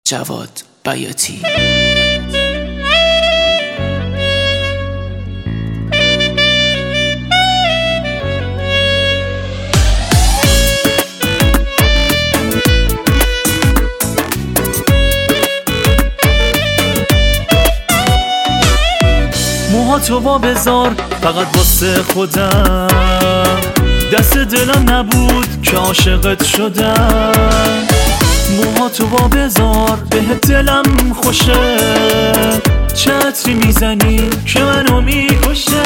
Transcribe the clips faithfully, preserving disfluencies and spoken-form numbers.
جواد بیاتی. موهاتو با بذار فقط واسه خودم، دست دلم نبود که عاشقت شدم. موهاتو با بذار بهت دلم خوشه، چه عطری میزنی که منو میکشه.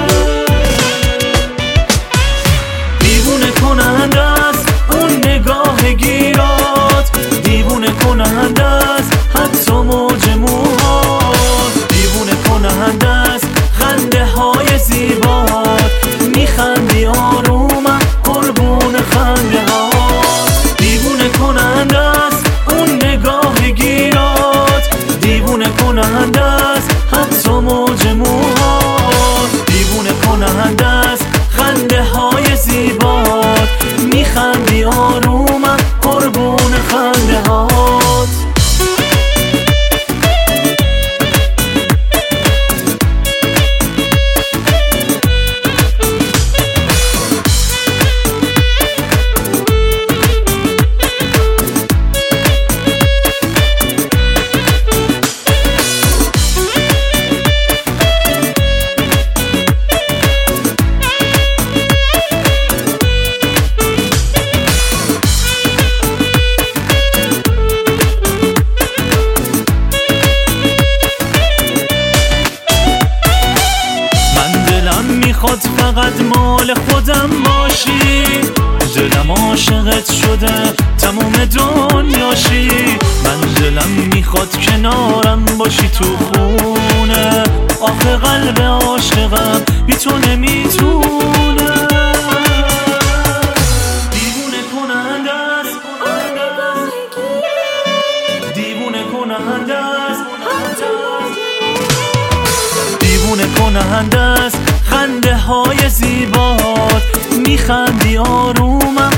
دیوونه کننده است اون نگاه گیرات، دیوونه کننده است حتی موج موهات، دیوونه کننده است خنده های زیبات. میخندی آرومم قربون خنده هات، دیوونه کننده است اون نگاه گیرات، دیوونه کننده است حتی موج موهات، دیوونه کننده است خنده های زیبات. میخندی آرومم قربون خنده هات. میخواد فقط مال خودم باشی، دلم عاشقت شده تموم دنیاشی. من دلم میخواد کنارم باشی تو خونه، آخه قلب عاشقم بی تو نمیتونه. دیوونه کننده است دیوونه کننده است دیوونه کننده است خنده های زیبات. میخندی آرومم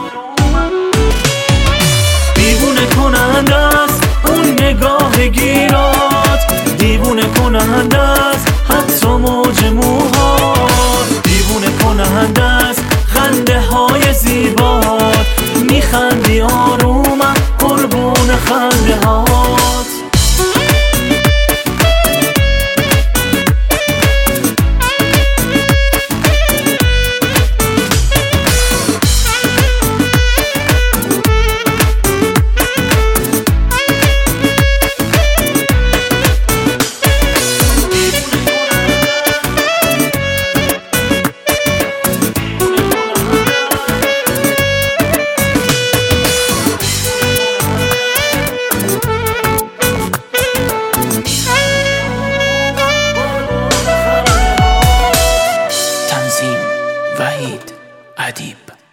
دیوونه کننده است اون نگاه گیرات، دیوونه کننده است حتی موج موهات، دیوونه کننده است خنده های زیبات. میخندی آرومم قربون خنده هات. تنظیم وحید ادیب.